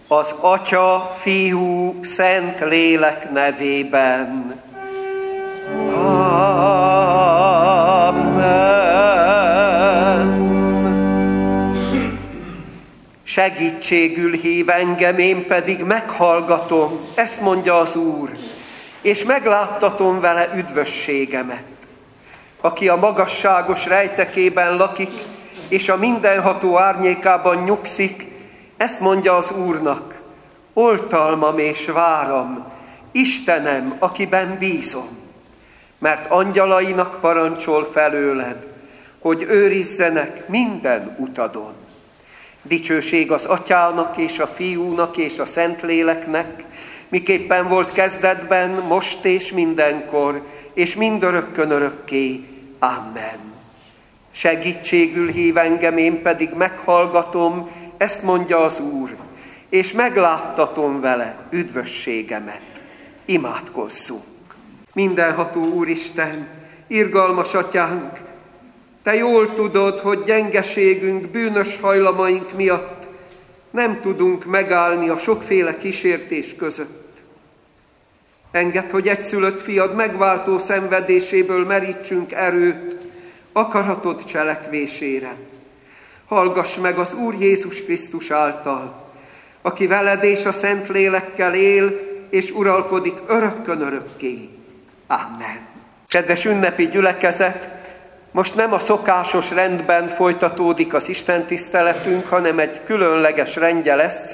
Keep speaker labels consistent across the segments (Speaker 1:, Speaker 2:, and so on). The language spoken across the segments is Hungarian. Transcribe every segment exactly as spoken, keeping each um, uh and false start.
Speaker 1: Az Atya, Fiú, Szent Lélek nevében. Segítségül hív engem, én pedig meghallgatom, ezt mondja az Úr, és megláttatom vele üdvösségemet. Aki a magasságos rejtekében lakik, és a mindenható árnyékában nyugszik, ezt mondja az Úrnak, oltalmam és váram, Istenem, akiben bízom, mert angyalainak parancsol felőled, hogy őrizzenek minden utadon. Dicsőség az Atyának és a Fiúnak és a Szentléleknek, miképpen volt kezdetben, most és mindenkor, és mindörökkön örökké. Amen. Segítségül hív engem, én pedig meghallgatom, ezt mondja az Úr, és megláttatom vele üdvösségemet. Imádkozzunk. Mindenható Úristen, irgalmas Atyánk, Te jól tudod, hogy gyengeségünk, bűnös hajlamaink miatt nem tudunk megállni a sokféle kísértés között. Engedd, hogy egyszülött fiad megváltó szenvedéséből merítsünk erőt akaratod cselekvésére. Hallgass meg az Úr Jézus Krisztus által, aki veled és a Szentlélekkel él és uralkodik örökkön örökké. Amen. Kedves ünnepi gyülekezet, most nem a szokásos rendben folytatódik az istentiszteletünk, hanem egy különleges rendje lesz.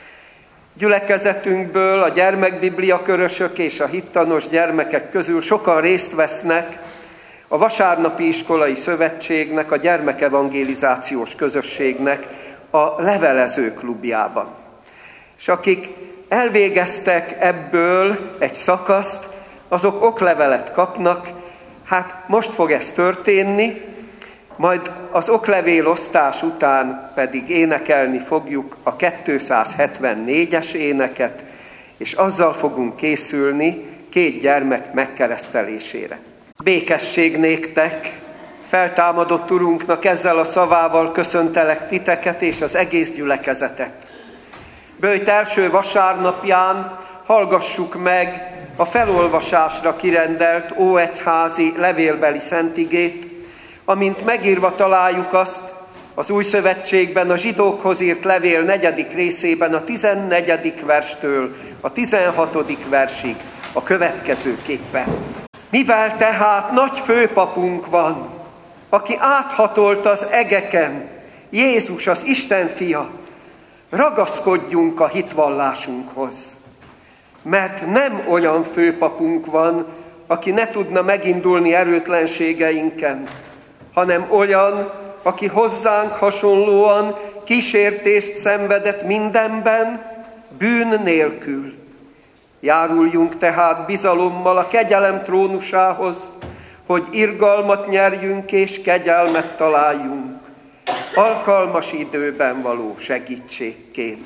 Speaker 1: Gyülekezetünkből a gyermekbibliakörösök és a hittanos gyermekek közül sokan részt vesznek a Vasárnapi Iskolai Szövetségnek, a Gyermekevangelizációs Közösségnek a levelező klubjában. És akik elvégeztek ebből egy szakaszt, azok oklevelet kapnak. Hát most fog ez történni, majd az oklevélosztás után pedig énekelni fogjuk a kétszázhetvennégyes éneket, és azzal fogunk készülni két gyermek megkeresztelésére. Békesség néktek, feltámadott Urunknak ezzel a szavával köszöntelek titeket és az egész gyülekezetet. Böjt első vasárnapján hallgassuk meg a felolvasásra kirendelt óegyházi levélbeli szentigét, amint megírva találjuk azt az Új Szövetségben a zsidókhoz írt levél negyedik részében a tizennegyedik verstől a tizenhatodik versig a következőképpen. Mivel tehát nagy főpapunk van, aki áthatolt az egeken, Jézus az Isten fia, ragaszkodjunk a hitvallásunkhoz. Mert nem olyan főpapunk van, aki ne tudna megindulni erőtlenségeinken, hanem olyan, aki hozzánk hasonlóan kísértést szenvedett mindenben, bűn nélkül. Járuljunk tehát bizalommal a kegyelem trónusához, hogy irgalmat nyerjünk és kegyelmet találjunk, alkalmas időben való segítségként.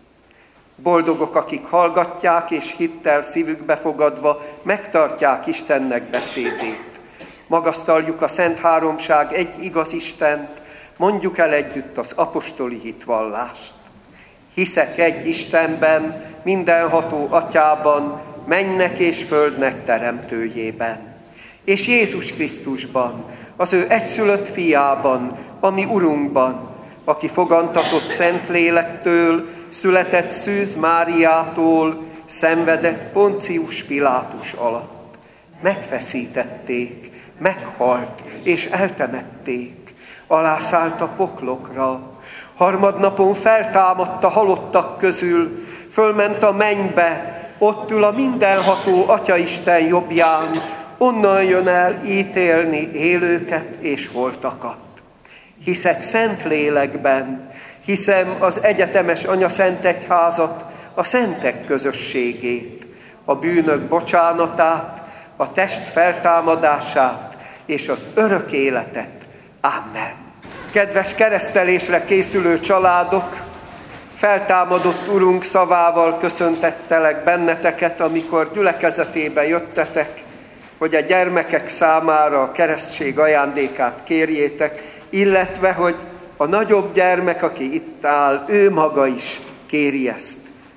Speaker 1: Boldogok, akik hallgatják és hittel szívükbe fogadva megtartják Istennek beszédét. Magasztaljuk a Szent Háromság egy igaz Istent, mondjuk el együtt az apostoli hitvallást. Hiszek egy Istenben, mindenható Atyában, mennek és földnek teremtőjében, és Jézus Krisztusban, az ő egyszülött fiában, ami Urunkban, aki fogantatott Szentlélektől, született Szűz Máriától, szenvedett Poncius Pilátus alatt. Megfeszítették, meghalt és eltemették, alászállt a poklokra, harmadnapon feltámadt a halottak közül, fölment a mennybe, ott ül a mindenható Atyaisten jobbján, onnan jön el ítélni élőket és holtakat. Hiszek Szentlélekben, hiszem az egyetemes Anyaszentegyházat, a szentek közösségét, a bűnök bocsánatát, a test feltámadását és az örök életet. Amen. Kedves keresztelésre készülő családok, feltámadott Urunk szavával köszöntettelek benneteket, amikor gyülekezetébe jöttetek, hogy a gyermekek számára a keresztség ajándékát kérjétek, illetve, hogy a nagyobb gyermek, aki itt áll, ő maga is kéri ezt.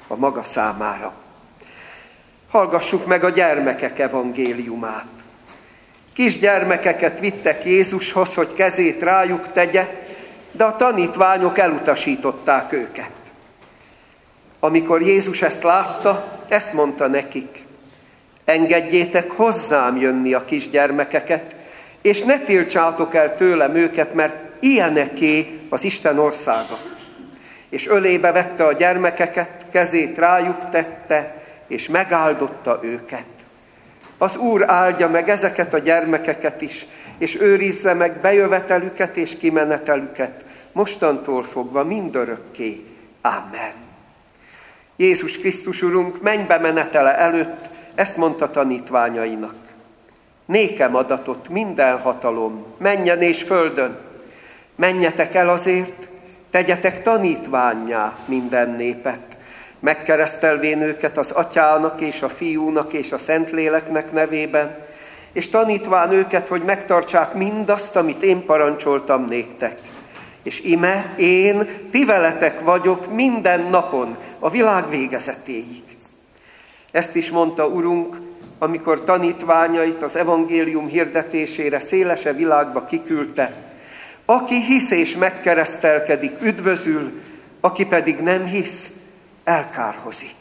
Speaker 1: a maga számára. Hallgassuk meg a gyermekek evangéliumát. Kisgyermekeket vittek Jézushoz, hogy kezét rájuk tegye, de a tanítványok elutasították őket. Amikor Jézus ezt látta, ezt mondta nekik: engedjétek hozzám jönni a kisgyermekeket, és ne tiltsátok el tőlem őket, mert ilyeneké az Isten országa. És ölébe vette a gyermekeket, kezét rájuk tette, és megáldotta őket. Az Úr áldja meg ezeket a gyermekeket is, és őrizze meg bejövetelüket és kimenetelüket, mostantól fogva mindörökké. Amen. Jézus Krisztus Urunk mennybe menetele előtt ezt mondta tanítványainak: nékem adatott minden hatalom, mennyen és földön. Menjetek el azért, tegyetek tanítvánnyá minden népet, megkeresztelvén őket az Atyának és a Fiúnak és a Szentléleknek nevében, és tanítván őket, hogy megtartsák mindazt, amit én parancsoltam néktek. És ime, én ti veletek vagyok minden napon, a világ végezetéig. Ezt is mondta Urunk, amikor tanítványait az evangélium hirdetésére szélese világba kiküldte: aki hisz és megkeresztelkedik, üdvözül, aki pedig nem hisz, elkárhozik.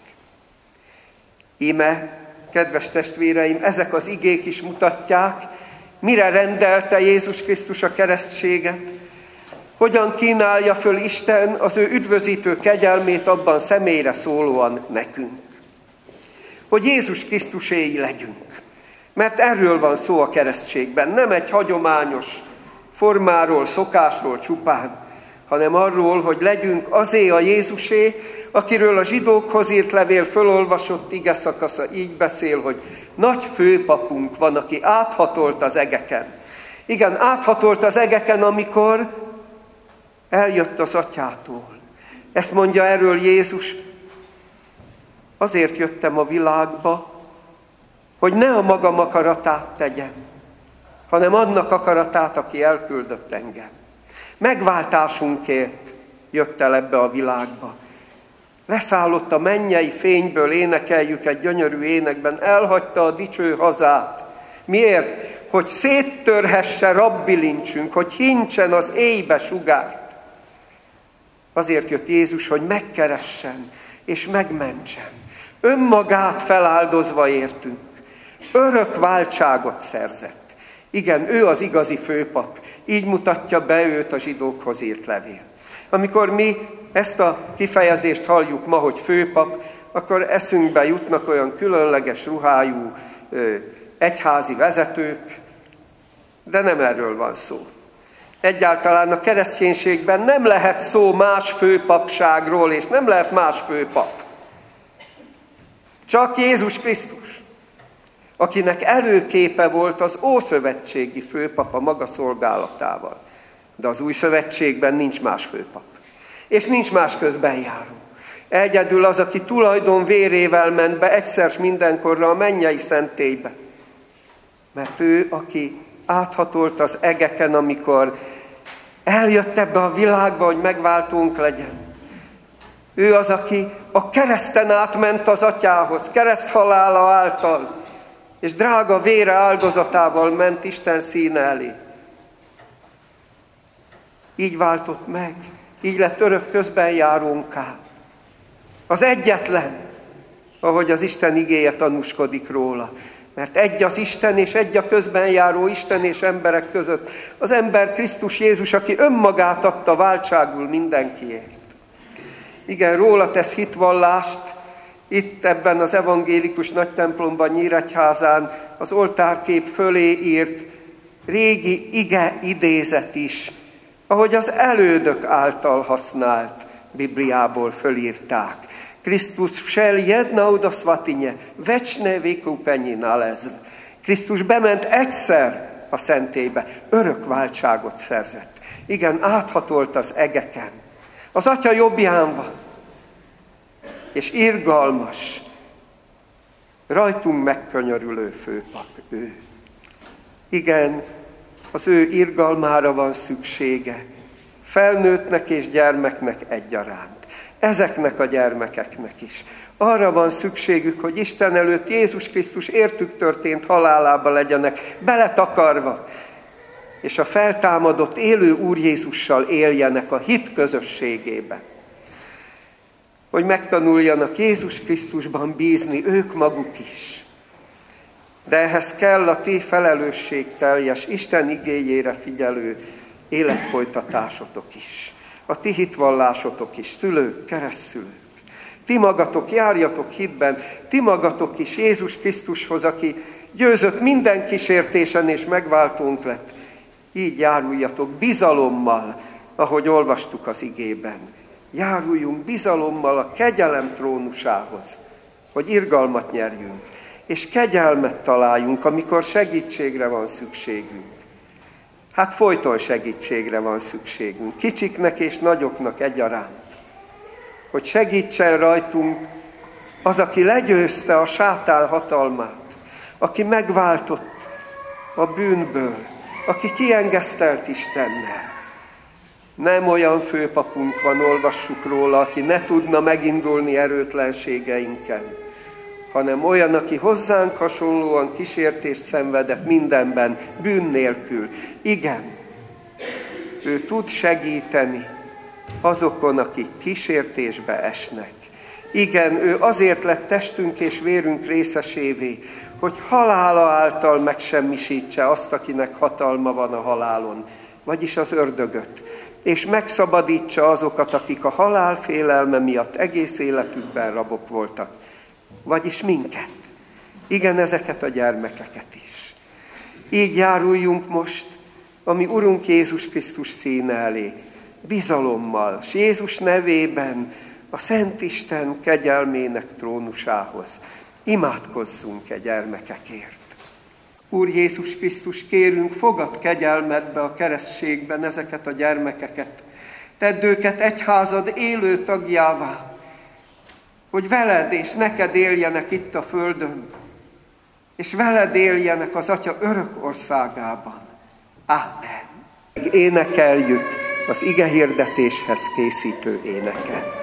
Speaker 1: Íme, kedves testvéreim, ezek az igék is mutatják, mire rendelte Jézus Krisztus a keresztséget, hogyan kínálja föl Isten az ő üdvözítő kegyelmét abban személyre szólóan nekünk. Hogy Jézus Krisztuséi legyünk. Mert erről van szó a keresztségben, nem egy hagyományos formáról, szokásról csupán, hanem arról, hogy legyünk azé a Jézusé, akiről a zsidókhoz írt levél fölolvasott ige szakasza így beszél, hogy nagy főpapunk van, aki áthatolt az egeken. Igen, áthatolt az egeken, amikor eljött az Atyától. Ezt mondja erről Jézus: azért jöttem a világba, hogy ne a magam akaratát tegyem, hanem annak akaratát, aki elküldött engem. Megváltásunkért jött el ebbe a világba. Leszállott a mennyei fényből, énekeljük egy gyönyörű énekben, elhagyta a dicső hazát. Miért? Hogy széttörhesse rabbilincsünk, hogy hincsen az éjbe sugárt. Azért jött Jézus, hogy megkeressen és megmentsen. Önmagát feláldozva értünk. Örök váltságot szerzett. Igen, ő az igazi főpap. Így mutatja be őt a zsidókhoz írt levél. Amikor mi ezt a kifejezést halljuk ma, hogy főpap, akkor eszünkbe jutnak olyan különleges ruhájú egyházi vezetők, de nem erről van szó. Egyáltalán a kereszténységben nem lehet szó más főpapságról, és nem lehet más főpap. Csak Jézus Krisztus, akinek előképe volt az ószövetségi főpap a maga szolgálatával. De az új szövetségben nincs más főpap. És nincs más közbenjáró. Egyedül az, aki tulajdon vérével ment be egyszer s mindenkorra a mennyei szentélybe. Mert ő, aki áthatolt az egeken, amikor eljött ebbe a világba, hogy megváltónk legyen. Ő az, aki a kereszten átment az Atyához, kereszthalála által, és drága vére áldozatával ment Isten színe elé. Így váltott meg, így lett örök közbenjárónká. Az egyetlen, ahogy az Isten igéje tanúskodik róla. Mert egy az Isten, és egy a közbenjáró Isten és emberek között. Az ember Krisztus Jézus, aki önmagát adta váltságul mindenkiért. Igen, róla tesz hitvallást, itt ebben az evangélikus nagytemplomban, Nyíregyházán az oltárkép fölé írt régi ige idézet is, ahogy az elődök által használt Bibliából fölírták. Krisztus všel jednou do svatyně, večné vykoupení nalezl. Krisztus bement egyszer a szentélybe, örök váltságot szerzett. Igen, áthatolt az egeken. Az Atya jobbján van, és irgalmas, rajtunk megkönyörülő főpap ő. Igen, az ő irgalmára van szüksége, felnőttnek és gyermeknek egyaránt. ezeknek a gyermekeknek is. Arra van szükségük, hogy Isten előtt Jézus Krisztus értük történt halálába legyenek beletakarva, és a feltámadott élő Úr Jézussal éljenek a hit közösségében. Hogy megtanuljanak Jézus Krisztusban bízni ők maguk is. De ehhez kell a ti felelősségteljes, Isten igéjére figyelő életfolytatásotok is. A ti hitvallásotok is, szülők, keresztszülők. Ti magatok járjatok hitben, ti magatok is Jézus Krisztushoz, aki győzött minden kísértésen és megváltónk lett. Így járuljatok bizalommal, ahogy olvastuk az igében. Járuljunk bizalommal a kegyelem trónusához, hogy irgalmat nyerjünk, és kegyelmet találjunk, amikor segítségre van szükségünk. Hát folyton segítségre van szükségünk, kicsiknek és nagyoknak egyaránt. Hogy segítsen rajtunk az, aki legyőzte a sátán hatalmát, aki megváltott a bűnből, aki kiengesztelt Istennel. Nem olyan főpapunk van, olvassuk róla, aki ne tudna megindulni erőtlenségeinken, hanem olyan, aki hozzánk hasonlóan kísértést szenvedett mindenben, bűn nélkül. Igen, ő tud segíteni azokon, akik kísértésbe esnek. Igen, ő azért lett testünk és vérünk részesévé, hogy halála által megsemmisítse azt, akinek hatalma van a halálon, vagyis az ördögöt, és megszabadítsa azokat, akik a halál félelme miatt egész életükben rabok voltak, vagyis minket. Igen, ezeket a gyermekeket is. Így járuljunk most a mi Urunk Jézus Krisztus színe elé, bizalommal, és Jézus nevében a Szent Isten kegyelmének trónusához. Imádkozzunk e gyermekekért. Úr Jézus Krisztus, kérünk, fogad kegyelmedbe a keresztségben ezeket a gyermekeket. Tedd őket egyházad élő tagjává, hogy veled és neked éljenek itt a földön, és veled éljenek az Atya örök országában. Ámen. Énekeljük az ige hirdetéshez készítő éneket.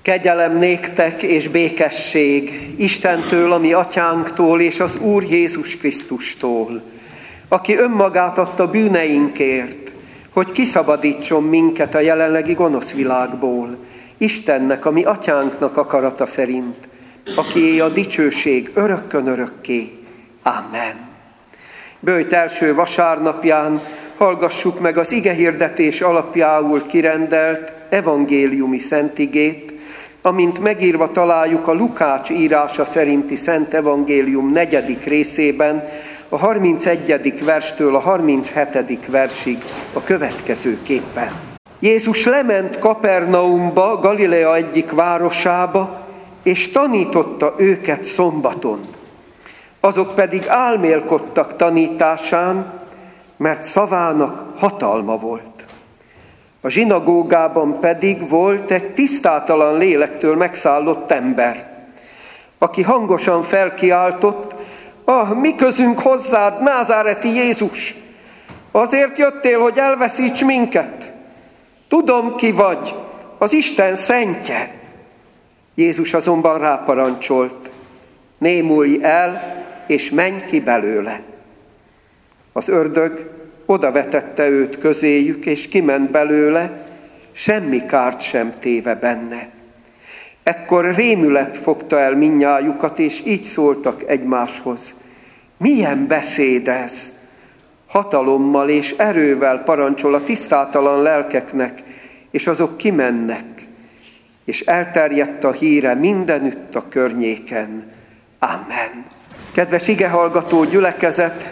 Speaker 1: Kegyelem néktek és békesség Istentől, a mi atyánktól és az Úr Jézus Krisztustól, aki önmagát adta bűneinkért, hogy kiszabadítson minket a jelenlegi gonosz világból, Istennek, a mi atyánknak akarata szerint, akié a dicsőség örökkön örökké. Amen. Böjt első vasárnapján hallgassuk meg az igehirdetés alapjául kirendelt evangéliumi szentigét, amint megírva találjuk a Lukács írása szerinti Szent Evangélium negyedik részében, a harmincegyedik verstől a harminchetedik versig a következőképpen. Jézus lement Kapernaumba, Galilea egyik városába, és tanította őket szombaton. Azok pedig álmélkodtak tanításán, mert szavának hatalma volt. A zsinagógában pedig volt egy tisztátalan lélektől megszállott ember, aki hangosan felkiáltott: ah, mi közünk hozzád, názáreti Jézus! Azért jöttél, hogy elveszíts minket? Tudom, ki vagy, az Isten szentje. Jézus azonban ráparancsolt: némulj el, és menj ki belőle. Az ördög odavetette őt közéjük, és kiment belőle, semmi kárt sem téve benne. Ekkor rémület fogta el mindnyájukat, és így szóltak egymáshoz: milyen beszéd ez? Hatalommal és erővel parancsol a tisztátalan lelkeknek, és azok kimennek, és elterjedt a híre mindenütt a környéken. Amen. Kedves igehallgató gyülekezet,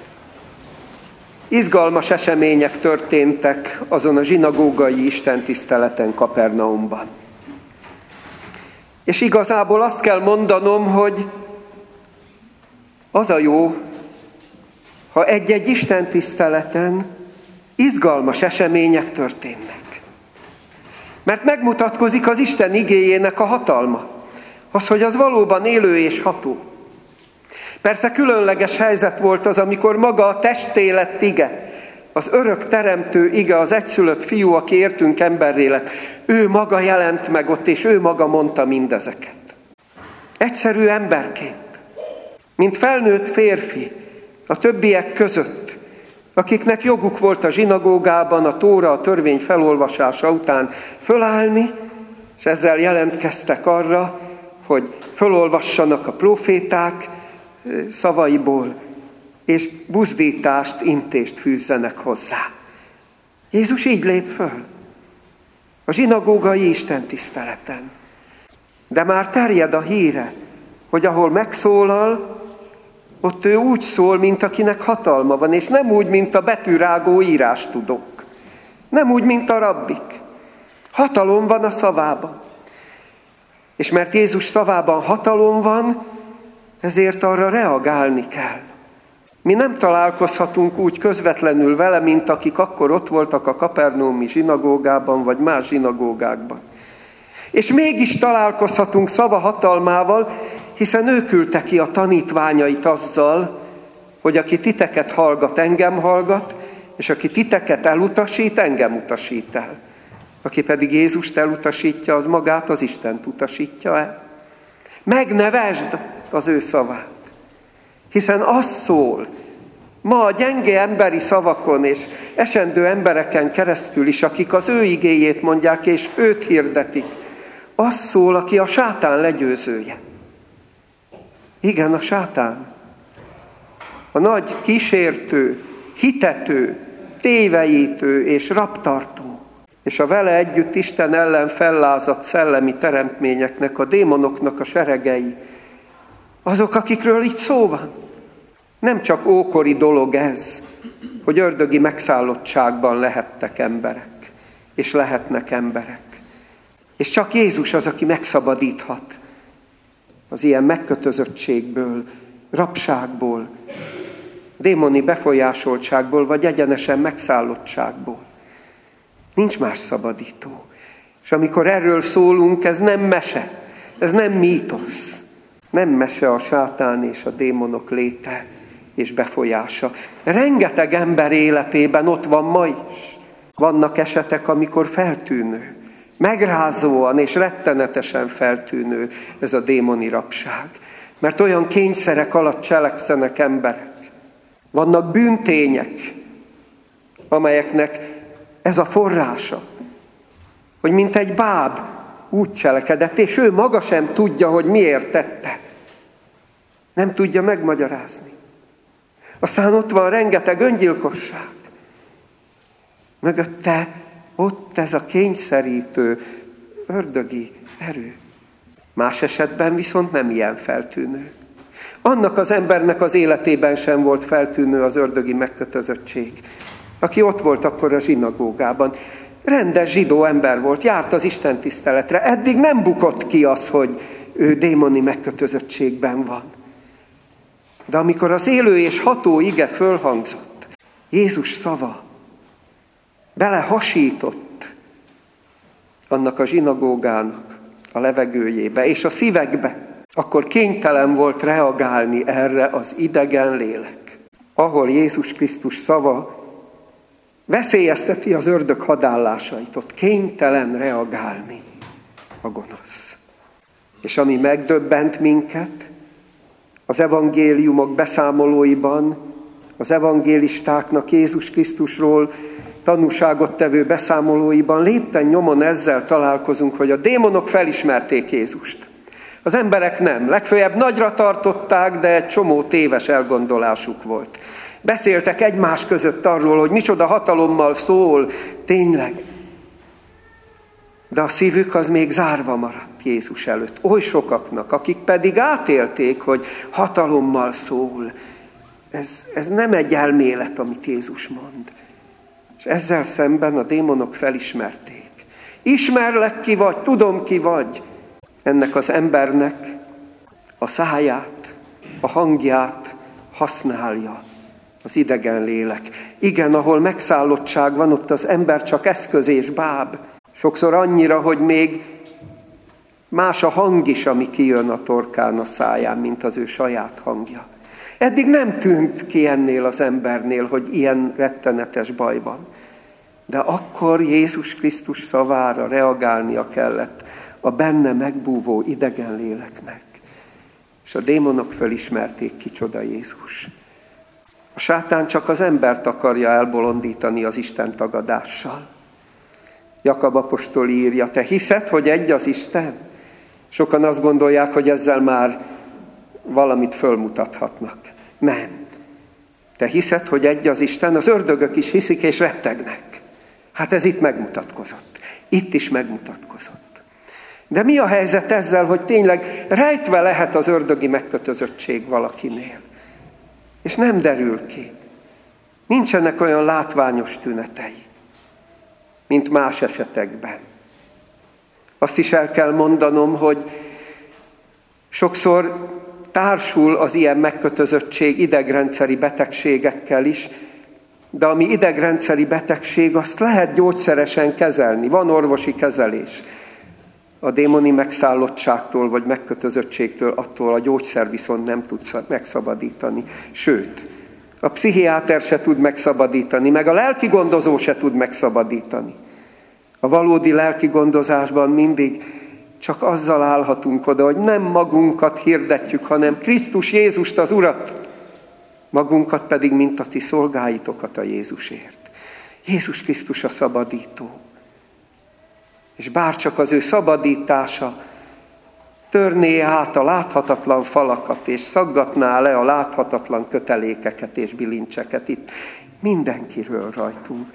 Speaker 1: izgalmas események történtek azon a zsinagógai istentiszteleten Kapernaumban. És igazából azt kell mondanom, hogy az a jó, ha egy-egy istentiszteleten izgalmas események történnek. Mert megmutatkozik az Isten igéjének a hatalma. Az, hogy az valóban élő és ható. Persze különleges helyzet volt az, amikor maga a testé lett ige, az örök teremtő ige, az egyszülött fiú, aki értünk emberré lett. Ő maga jelent meg ott, és ő maga mondta mindezeket. Egyszerű emberként, mint felnőtt férfi a többiek között, akiknek joguk volt a zsinagógában, a Tóra, a törvény felolvasása után fölállni, és ezzel jelentkeztek arra, hogy fölolvassanak a próféták szavaiból, és buzdítást, intést fűzzenek hozzá. Jézus így lép föl a zsinagógai istentiszteleten. De már terjed a híre, hogy ahol megszólal, ott ő úgy szól, mint akinek hatalma van, és nem úgy, mint a betűrágó írástudók. Nem úgy, mint a rabbik. Hatalom van a szavában. És mert Jézus szavában hatalom van, ezért arra reagálni kell. Mi nem találkozhatunk úgy közvetlenül vele, mint akik akkor ott voltak a kapernaumi zsinagógában, vagy más zsinagógákban. És mégis találkozhatunk szava hatalmával, hiszen ő küldte ki a tanítványait azzal, hogy aki titeket hallgat, engem hallgat, és aki titeket elutasít, engem utasít el. Aki pedig Jézust elutasítja, az magát, az Istent utasítja el. Megnevesd az ő szavát, hiszen az szól, ma a gyenge emberi szavakon és esendő embereken keresztül is, akik az ő igéjét mondják és őt hirdetik, az szól, aki a sátán legyőzője. Igen, a sátán. A nagy kísértő, hitető, tévejítő és rabtartó, és a vele együtt Isten ellen fellázadt szellemi teremtményeknek, a démonoknak a seregei, azok, akikről így szó van. Nem csak ókori dolog ez, hogy ördögi megszállottságban lehettek emberek, és lehetnek emberek. És csak Jézus az, aki megszabadíthat az ilyen megkötözöttségből, rabságból, démoni befolyásoltságból, vagy egyenesen megszállottságból. Nincs más szabadító. És amikor erről szólunk, ez nem mese, ez nem mítosz. Nem mese a sátán és a démonok léte és befolyása. Rengeteg ember életében ott van ma is. Vannak esetek, amikor feltűnő, Megrázóan és rettenetesen feltűnő ez a démoni rabság. Mert olyan kényszerek alatt cselekszenek emberek. Vannak bűntények, amelyeknek ez a forrása. Hogy mint egy báb úgy cselekedett, és ő maga sem tudja, hogy miért tette. Nem tudja megmagyarázni. Aztán ott van rengeteg öngyilkosság. Mögötte ott ez a kényszerítő, ördögi erő. Más esetben viszont nem ilyen feltűnő. Annak az embernek az életében sem volt feltűnő az ördögi megkötözöttség, aki ott volt akkor a zsinagógában. Rendes zsidó ember volt, járt az Isten tiszteletre. Eddig nem bukott ki az, hogy ő démoni megkötözöttségben van. De amikor az élő és ható ige fölhangzott, Jézus szava belehasított annak a zsinagógának a levegőjébe és a szívekbe, akkor kénytelen volt reagálni erre az idegen lélek. Ahol Jézus Krisztus szava veszélyezteti az ördög hadállásait, ott kénytelen reagálni a gonosz. És ami megdöbbent minket, az evangéliumok beszámolóiban, az evangélistáknak Jézus Krisztusról tanúságot tevő beszámolóiban lépten nyomon ezzel találkozunk, hogy a démonok felismerték Jézust. Az emberek nem. Legfőjebb nagyra tartották, de egy csomó téves elgondolásuk volt. Beszéltek egymás között arról, hogy micsoda hatalommal szól, tényleg. De a szívük az még zárva maradt Jézus előtt. Oly sokaknak, akik pedig átélték, hogy hatalommal szól. Ez, ez nem egy elmélet, amit Jézus mond. És ezzel szemben a démonok felismerték. Ismerlek ki vagy, tudom ki vagy. Ennek az embernek a száját, a hangját használja az idegen lélek. Igen, ahol megszállottság van, ott az ember csak eszköz és báb. Sokszor annyira, hogy még más a hang is, ami kijön a torkán, a száján, mint az ő saját hangja. Eddig nem tűnt ki ennél az embernél, hogy ilyen rettenetes baj van. De akkor Jézus Krisztus szavára reagálnia kellett a benne megbúvó idegen léleknek. És a démonok fölismerték, kicsoda Jézus. A sátán csak az embert akarja elbolondítani az Isten tagadással. Jakab apostol írja, te hiszed, hogy egy az Isten? Sokan azt gondolják, hogy ezzel már valamit fölmutathatnak. Nem. Te hiszed, hogy egy az Isten? Az ördögök is hiszik és rettegnek. Hát ez itt megmutatkozott. Itt is megmutatkozott. De mi a helyzet ezzel, hogy tényleg rejtve lehet az ördögi megkötözöttség valakinél? És nem derül ki. Nincsenek olyan látványos tünetei, mint más esetekben. Azt is el kell mondanom, hogy sokszor társul az ilyen megkötözöttség idegrendszeri betegségekkel is, de ami idegrendszeri betegség, azt lehet gyógyszeresen kezelni. Van orvosi kezelés. A démoni megszállottságtól vagy megkötözöttségtől attól a gyógyszer viszont nem tud megszabadítani. Sőt, a pszichiáter se tud megszabadítani, meg a lelki gondozó se tud megszabadítani. A valódi lelki gondozásban mindig csak azzal állhatunk oda, hogy nem magunkat hirdetjük, hanem Krisztus Jézust az Urat, magunkat pedig, mint a ti szolgáitokat a Jézusért. Jézus Krisztus a szabadító. És bárcsak az ő szabadítása törné át a láthatatlan falakat, és szaggatná le a láthatatlan kötelékeket és bilincseket itt mindenkiről rajtunk.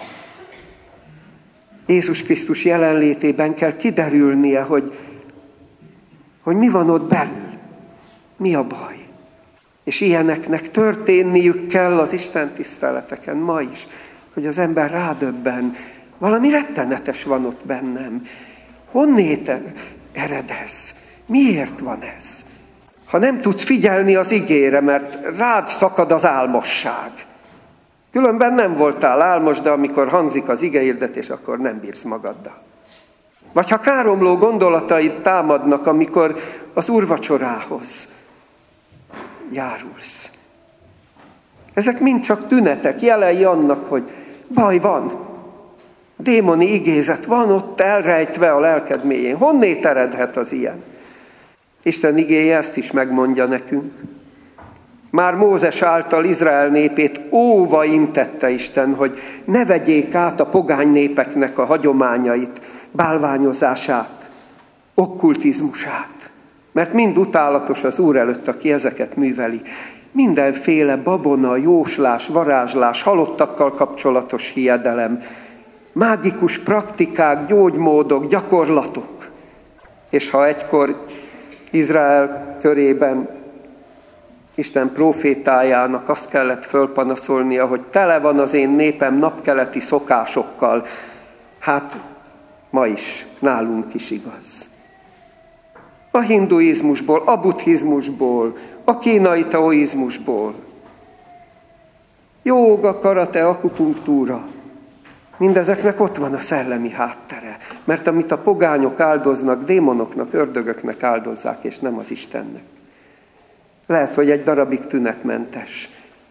Speaker 1: Jézus Krisztus jelenlétében kell kiderülnie, hogy, hogy mi van ott belül, mi a baj. És ilyeneknek történniük kell az Isten tiszteleteken ma is, hogy az ember rádöbben, valami rettenetes van ott bennem. Honnét ered ez? Miért van ez? Ha nem tudsz figyelni az igére, mert rád szakad az álmosság. Különben nem voltál álmos, de amikor hangzik az igehirdetés, akkor nem bírsz magaddal. Vagy ha káromló gondolataid támadnak, amikor az úrvacsorához járulsz. Ezek mind csak tünetek, jelei annak, hogy baj van. Démoni igézet van ott elrejtve a lelked mélyén. Honnét eredhet az ilyen? Isten igéje ezt is megmondja nekünk. Már Mózes által Izrael népét óva intette Isten, hogy ne vegyék át a pogány népeknek a hagyományait, bálványozását, okkultizmusát. Mert mind utálatos az Úr előtt, aki ezeket műveli. Mindenféle babona, jóslás, varázslás, halottakkal kapcsolatos hiedelem, mágikus praktikák, gyógymódok, gyakorlatok. És ha egykor Izrael körében Isten prófétájának azt kellett fölpanaszolnia, hogy tele van az én népem napkeleti szokásokkal, hát ma is, nálunk is igaz. A hinduizmusból, a buddhizmusból, a kínai taoizmusból, jóga, karate, akupunktúra, mindezeknek ott van a szellemi háttere. Mert amit a pogányok áldoznak, démonoknak, ördögöknek áldozzák, és nem az Istennek. Lehet, hogy egy darabig tünetmentes.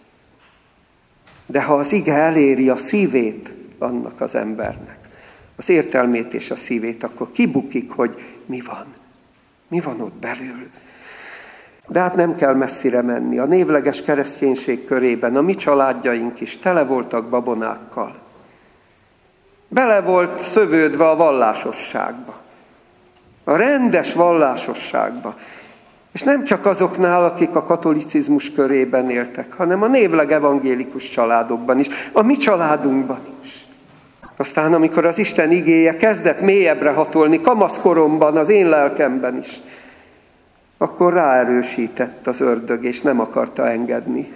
Speaker 1: De ha az ige eléri a szívét annak az embernek, az értelmét és a szívét, akkor kibukik, hogy mi van. Mi van ott belül. De hát nem kell messzire menni. A névleges kereszténység körében a mi családjaink is tele voltak babonákkal. Bele volt szövődve a vallásosságba. A rendes vallásosságba. És nem csak azoknál, akik a katolicizmus körében éltek, hanem a névleg evangélikus családokban is, a mi családunkban is. Aztán, amikor az Isten igéje kezdett mélyebbre hatolni, kamaszkoromban, az én lelkemben is, akkor ráerősített az ördög, és nem akarta engedni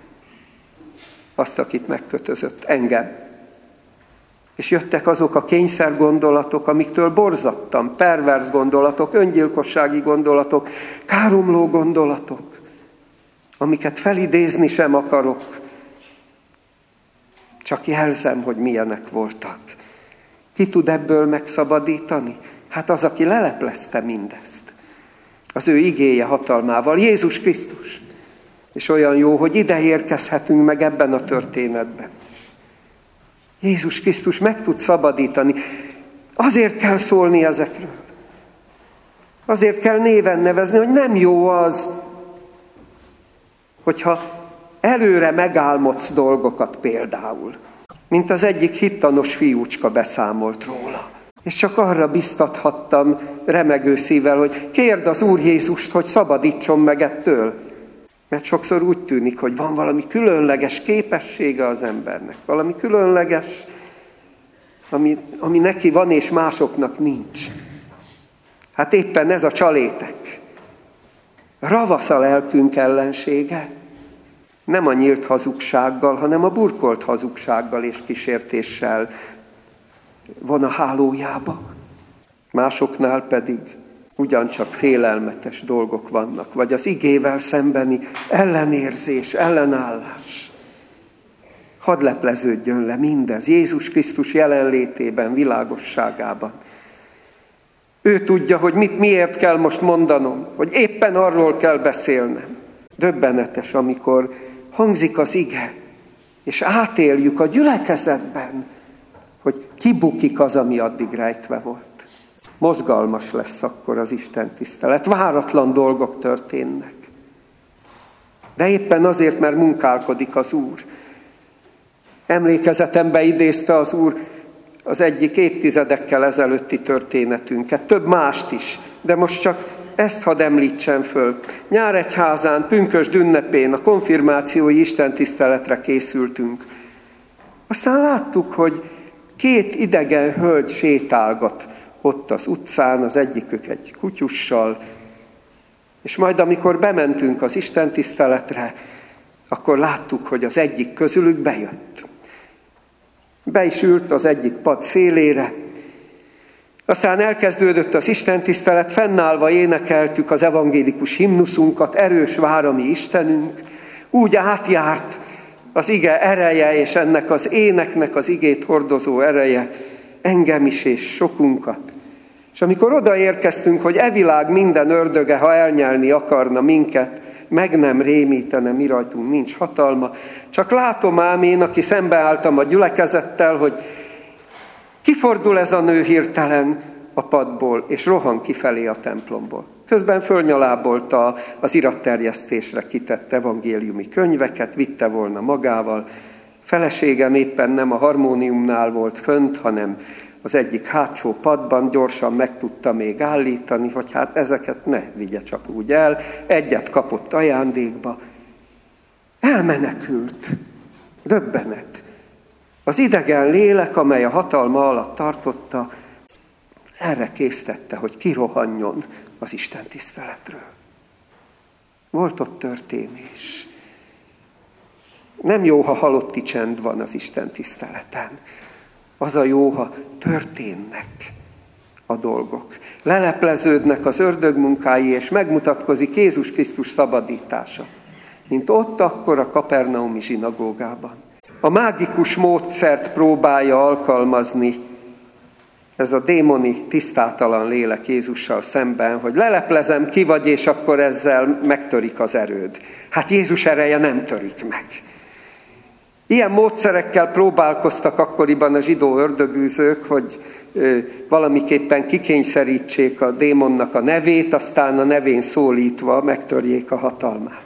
Speaker 1: azt, akit megkötözött, engem. És jöttek azok a kényszer gondolatok, amiktől borzadtam, perverz gondolatok, öngyilkossági gondolatok, káromló gondolatok, amiket felidézni sem akarok, csak jelzem, hogy milyenek voltak. Ki tud ebből megszabadítani? Hát az, aki leleplezte mindezt. Az ő igéje hatalmával, Jézus Krisztus. És olyan jó, hogy ide érkezhetünk meg ebben a történetben. Jézus Krisztus meg tud szabadítani. Azért kell szólni ezekről. Azért kell néven nevezni, hogy nem jó az, hogyha előre megálmodsz dolgokat például. Mint az egyik hittanos fiúcska beszámolt róla. És csak arra biztathattam remegő szívvel, hogy kérd az Úr Jézust, hogy szabadítson meg ettől. Mert sokszor úgy tűnik, hogy van valami különleges képessége az embernek. Valami különleges, ami, ami neki van és másoknak nincs. Hát éppen ez a csalétek. Ravasz a lelkünk ellensége. Nem a nyílt hazugsággal, hanem a burkolt hazugsággal és kísértéssel van a hálójába. Másoknál pedig ugyancsak félelmetes dolgok vannak, vagy az igével szembeni ellenérzés, ellenállás. Hadd lepleződjön le mindez Jézus Krisztus jelenlétében, világosságában. Ő tudja, hogy mit miért kell most mondanom, hogy éppen arról kell beszélnem. Döbbenetes, amikor hangzik az ige, és átéljük a gyülekezetben, hogy kibukik az, ami addig rejtve volt. Mozgalmas lesz akkor az Isten tisztelet, váratlan dolgok történnek. De éppen azért, mert munkálkodik az Úr. Emlékezetembe idézte az Úr az egyik évtizedekkel ezelőtti történetünket, több mást is, de most csak ezt hadd említsem föl. Nyáregyházán, pünkösd ünnepén a konfirmációi istentiszteletre készültünk. Aztán láttuk, hogy két idegen hölgy sétálgat ott az utcán, az egyikük egy kutyussal, és majd amikor bementünk az istentiszteletre, akkor láttuk, hogy az egyik közülük bejött. Be is ült az egyik pad szélére, aztán elkezdődött az istentisztelet, fennállva énekeltük az evangélikus himnuszunkat, erős vár a mi Istenünk, úgy átjárt az ige ereje, és ennek az éneknek az igét hordozó ereje, engem is és sokunkat. És amikor odaérkeztünk, hogy e világ minden ördöge, ha elnyelni akarna minket, meg nem rémítene, mi rajtunk nincs hatalma. Csak látom ám én, aki szembeálltam a gyülekezettel, hogy Kifordul ez a nő hirtelen a padból, és rohan kifelé a templomból. Közben fölnyalábolta az iratterjesztésre kitett evangéliumi könyveket, vitte volna magával. Feleségem éppen nem a harmóniumnál volt fönt, hanem az egyik hátsó padban, gyorsan meg tudta még állítani, hogy hát ezeket ne vigye csak úgy el. Egyet kapott ajándékba. Elmenekült. Döbbenet. Az idegen lélek, amely a hatalma alatt tartotta, erre késztette, hogy kirohanjon az Isten tiszteletről. Volt ott történés. Nem jó, ha halotti csend van az Isten tiszteleten. Az a jó, ha történnek a dolgok. Lelepleződnek az ördög munkái, és megmutatkozik Jézus Krisztus szabadítása. Mint ott akkor a kapernaumi zsinagógában. A mágikus módszert próbálja alkalmazni ez a démoni tisztátalan lélek Jézussal szemben, hogy leleplezem, ki vagy, és akkor ezzel megtörik az erőd. Hát Jézus ereje nem törik meg. Ilyen módszerekkel próbálkoztak akkoriban a zsidó ördögűzők, hogy ö, valamiképpen kikényszerítsék a démonnak a nevét, aztán a nevén szólítva megtörjék a hatalmát.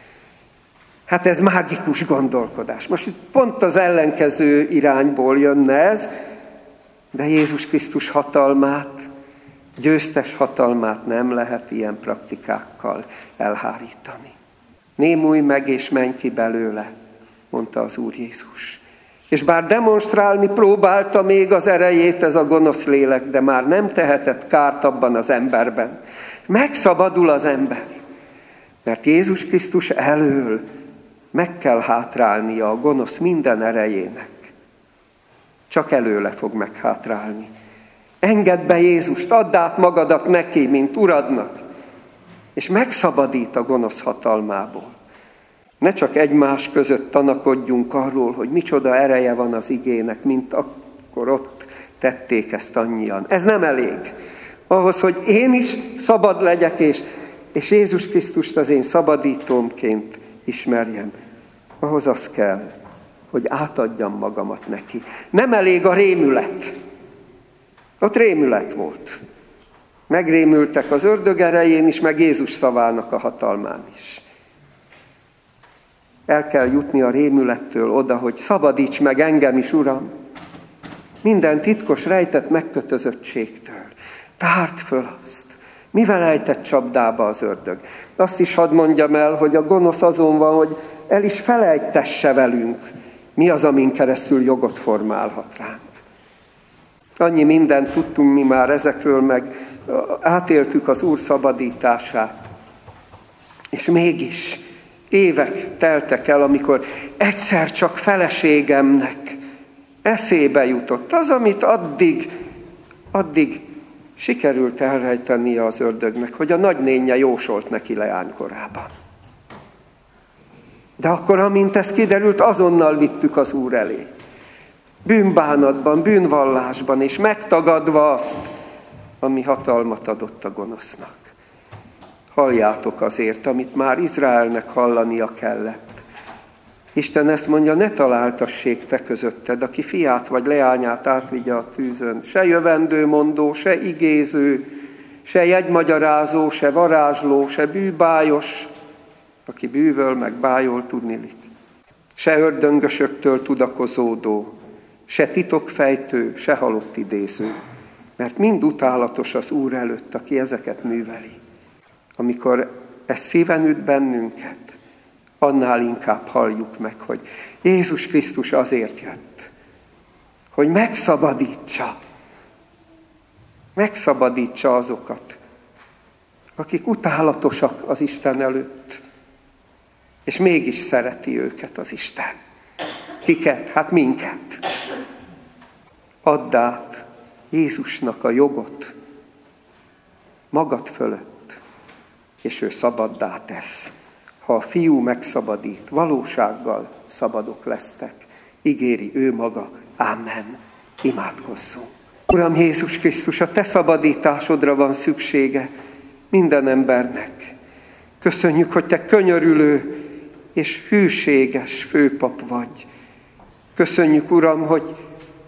Speaker 1: Hát ez mágikus gondolkodás. Most itt pont az ellenkező irányból jönne ez, de Jézus Krisztus hatalmát, győztes hatalmát nem lehet ilyen praktikákkal elhárítani. Némulj meg és menj ki belőle, mondta az Úr Jézus. És bár demonstrálni próbálta még az erejét ez a gonosz lélek, de már nem tehetett kárt abban az emberben. Megszabadul az ember, mert Jézus Krisztus elől meg kell hátrálnia a gonosz minden erejének. Csak előle fog meghátrálni. Engedd be Jézust, add át magadat neki, mint Uradnak, és megszabadít a gonosz hatalmából. Ne csak egymás között tanakodjunk arról, hogy micsoda ereje van az igének, mint akkor ott tették ezt annyian. Ez nem elég. Ahhoz, hogy én is szabad legyek, és, és Jézus Krisztust az én szabadítómként ismerjem. Ahhoz az kell, hogy átadjam magamat neki. Nem elég a rémület. Ott rémület volt. Megrémültek az ördög erején is, meg Jézus szavának a hatalmán is. El kell jutni a rémülettől oda, hogy szabadíts meg engem is, Uram. Minden titkos, rejtett megkötözöttségtől. Tárd föl azt. Mivel ejtett csapdába az ördög? Azt is hadd mondjam el, hogy a gonosz azon van, hogy el is felejtesse velünk, mi az, amin keresztül jogot formálhat ránk. Annyi mindent tudtunk mi már ezekről, meg átéltük az Úr szabadítását. És mégis évek teltek el, amikor egyszer csak feleségemnek eszébe jutott az, amit addig, addig sikerült elrejtenie az ördögnek, hogy a nagynénje jósolt neki leánykorában. De akkor, amint ez kiderült, azonnal vittük az Úr elé. Bűnbánatban, bűnvallásban, és megtagadva azt, ami hatalmat adott a gonosznak. Halljátok azért, amit már Izraelnek hallania kellett. Isten ezt mondja, ne találtassék te közötted, aki fiát vagy leányát átvigye a tűzön. Se jövendőmondó, se igéző, se jegymagyarázó, se varázsló, se bűbájos, aki bűvöl, meg bájol tudnilik. Se ördöngösöktől tudakozódó, se titokfejtő, se halott idéző. Mert mind utálatos az Úr előtt, aki ezeket műveli. Amikor ez szíven üt bennünket, annál inkább halljuk meg, hogy Jézus Krisztus azért jött, hogy megszabadítsa, megszabadítsa azokat, akik utálatosak az Isten előtt, és mégis szereti őket az Isten. Kiket? Hát minket. Add át Jézusnak a jogot magad fölött, és ő szabaddá tesz. Ha a Fiú megszabadít, valósággal szabadok lesztek. Ígéri ő maga. Amen. Imádkozzunk. Uram Jézus Krisztus, a te szabadításodra van szüksége minden embernek. Köszönjük, hogy te könyörülő és hűséges főpap vagy. Köszönjük, Uram, hogy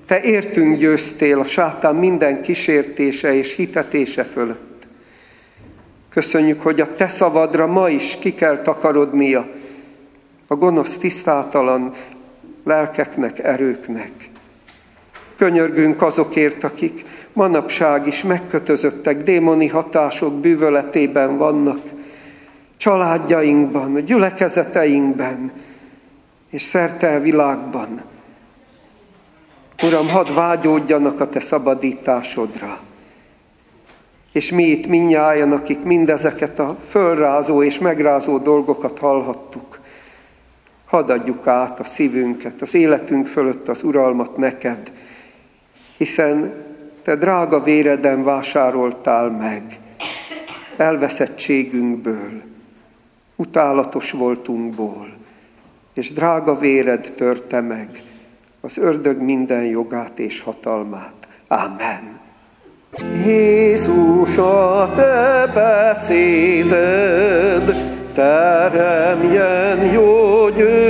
Speaker 1: Te értünk győztél a sátán minden kísértése és hitetése fölött. Köszönjük, hogy a Te szavadra ma is ki kell takarodnia a gonosz, tisztátalan lelkeknek, erőknek. Könyörgünk azokért, akik manapság is megkötözöttek, démoni hatások bűvöletében vannak, családjainkban, gyülekezeteinkben és szerte a világban. Uram, hadd vágyódjanak a Te szabadításodra. És mi itt mindnyájan, akik mindezeket a fölrázó és megrázó dolgokat hallhattuk, hadd adjuk át a szívünket, az életünk fölött az uralmat neked, hiszen Te drága véreden vásároltál meg, elveszettségünkből, utálatos voltunkból, és drága véred törte meg az ördög minden jogát és hatalmát. Ámen. Jézus, a Te beszéded teremjen jó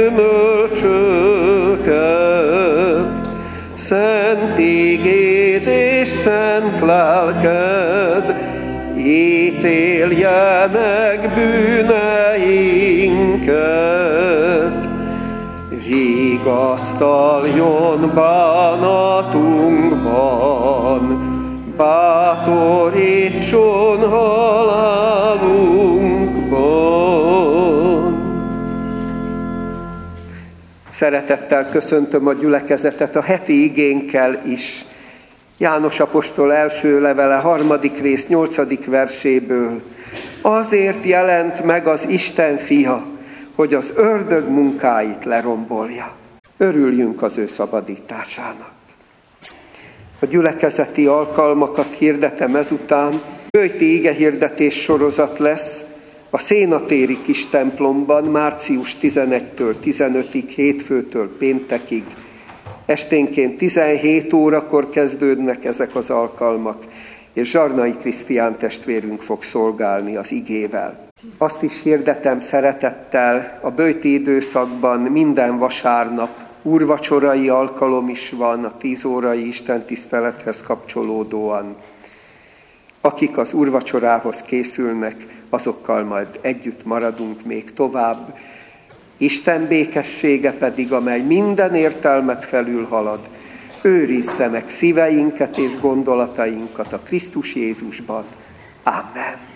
Speaker 1: gyümölcsöket, szent igéd és szent lelked ítélje meg bűneinket, vigasztaljon bánatunkban, bátorítson halálunkban. Szeretettel köszöntöm a gyülekezetet a heti igénkkel is. János apostol első levele, harmadik rész, nyolcadik verséből. Azért jelent meg az Isten fia, hogy az ördög munkáit lerombolja. Örüljünk az ő szabadításának. A gyülekezeti alkalmakat hirdetem ezután. Böjti igehirdetés sorozat lesz a Szénatéri kis templomban március tizenegyedikétől tizenötödikéig, hétfőtől péntekig. Esténként tizenhét órakor kezdődnek ezek az alkalmak, és Zsarnai Krisztián testvérünk fog szolgálni az igével. Azt is hirdetem szeretettel, a böjti időszakban minden vasárnap úrvacsorai alkalom is van a tíz órai istentisztelethez kapcsolódóan. Akik az úrvacsorához készülnek, azokkal majd együtt maradunk még tovább. Isten békessége pedig, amely minden értelmet felülhalad, őrizze meg szíveinket és gondolatainkat a Krisztus Jézusban. Amen.